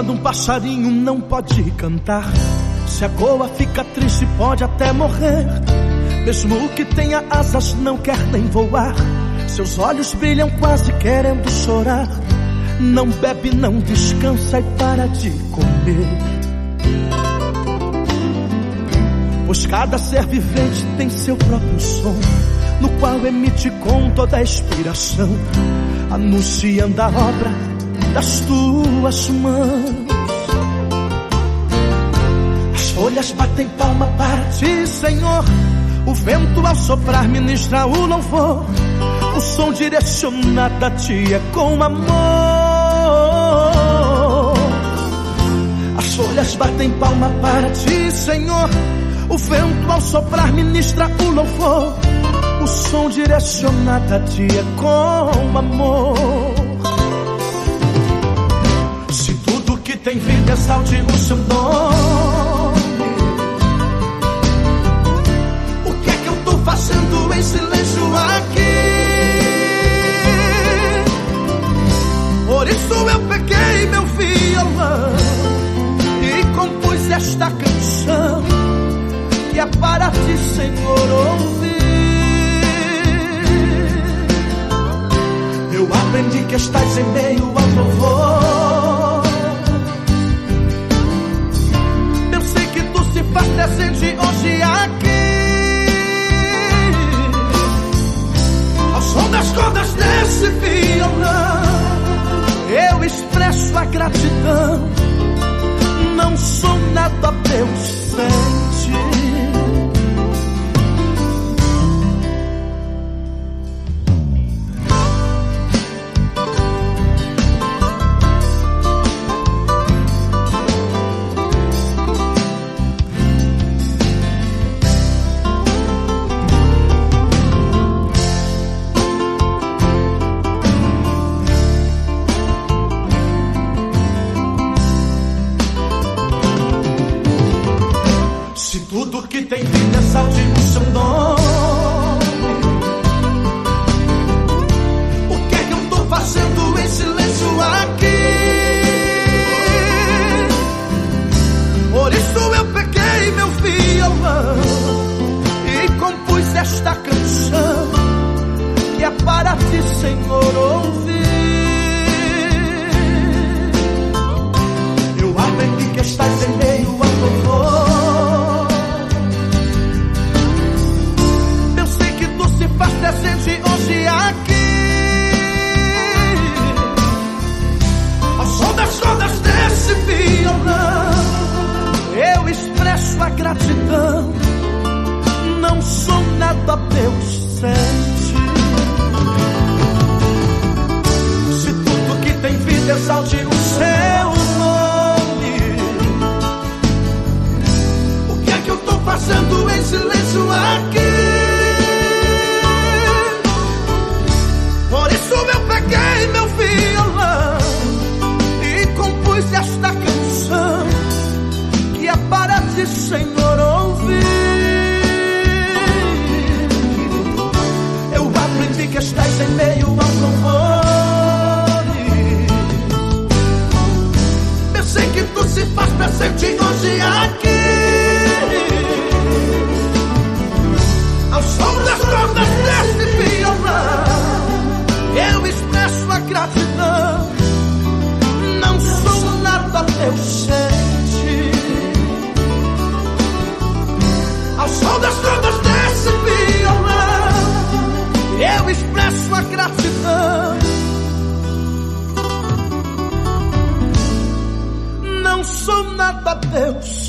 Quando um passarinho não pode cantar, se a goa fica triste pode até morrer. Mesmo que tenha asas não quer nem voar, seus olhos brilham quase querendo chorar. Não bebe, não descansa e para de comer, pois cada ser vivente tem seu próprio som, no qual emite com toda a inspiração, anunciando a obra das tuas mãos. As folhas batem palma para ti, Senhor. O vento ao soprar ministra o louvor. O som direcionado a ti é com amor. As folhas batem palma para ti, Senhor. O vento ao soprar ministra o louvor. O som direcionado a ti é com amor. Se tudo que tem vida exalte o seu nome, o que é que eu tô fazendo em silêncio aqui? Por isso eu peguei meu violão e compus esta canção, que é para ti, Senhor, ouvir. Eu aprendi que estás em meio ao louvor. Eu sei que tu se faz presente hoje aqui. Ao som das cordas desse violão, eu expresso a gratidão. Não sou nada Deus sente. Tudo que tem vida exalte o seu nome. O que é que eu tô fazendo em silêncio aqui? Por isso eu peguei meu violão e compus esta canção, que é para ti, Senhor, ouvir. Eu aprendi que estás em meio ao louvor. Faz presente hoje aqui. Ao som das cordas desse violão, eu expresso a gratidão. Não sou nada Deus sente. Se tudo que tem vida exalte o seu nome, o que é que eu tô fazendo em silêncio aqui? Por isso eu peguei meu violão e compus esta canção, que é para ti, Senhor, ouvir. Eu aprendi que estás em meio aos louvores. Eu sei que tu se faz presente hoje aqui. Ao som das cordas deste violão, eu expresso a gratidão. Não sou nada Deus sente. Ao som das cordas desse violão, eu expresso a gratidão. Não sou nada Deus